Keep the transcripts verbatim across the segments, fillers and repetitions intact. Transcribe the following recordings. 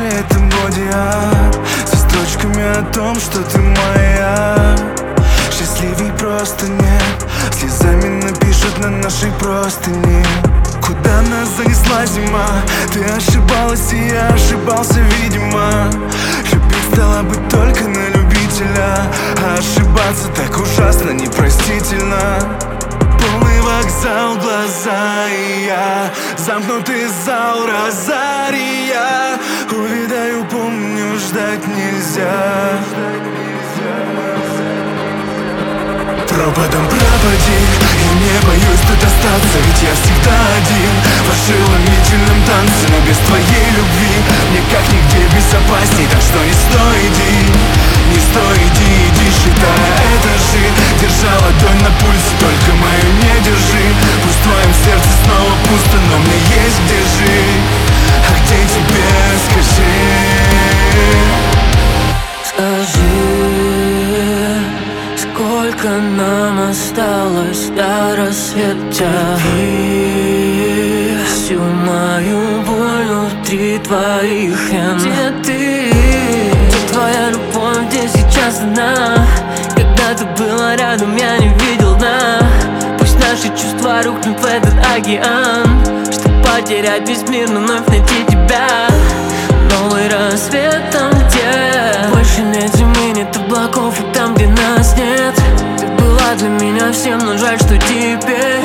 этом бодиарт со строчками о том, что ты моя. Счастливей просто нет, слезами напишут на нашей простыни. Куда нас занесла зима? Ты ошибалась, и я ошибался, видимо. Любить стало быть только на любителя, а ошибаться так ужасно непростительно. Полный вокзал, глаза и я, замкнутый зал, розария. Увидаю, помню, ждать нельзя. Пропадом пропади, я не боюсь тут остаться, ведь я всегда один в ошеломительном танце. Но без твоей любви мне как нигде безопасней. Так что не стой, иди, не стой, иди, иди, считая этажи. Держа ладонь на пульсе, только мою не держи. Пусть в твоем сердце снова пусто, но мне есть где жить. А где тебе, скажи? Скажи, сколько нам осталось до рассвета? И всю мою боль внутри твоих вен. Где ты? Где твоя любовь, где сейчас она? Когда ты была рядом, я не видел дна. Пусть наши чувства рухнут в этот океан, чтоб потерять весь мир, но вновь найти тебя. Новый рассвет там, где больше нет зимы, нет облаков, и там, где нас нет. Ты была для меня всем, но жаль, что теперь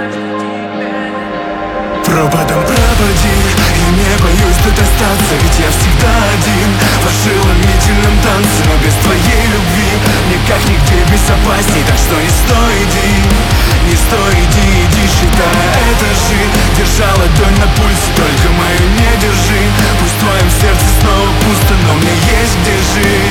пропадом пропади, я не боюсь тут остаться, ведь я всегда один в ошеломительном танце. Но без твоей любви мне как нигде безопасней. Так что не стой, иди, не стой, иди, иди, считая этажи. Держа ладонь на пульсе, только мою не держи. Пусть в твоем сердце снова пусто, но мне есть где жить.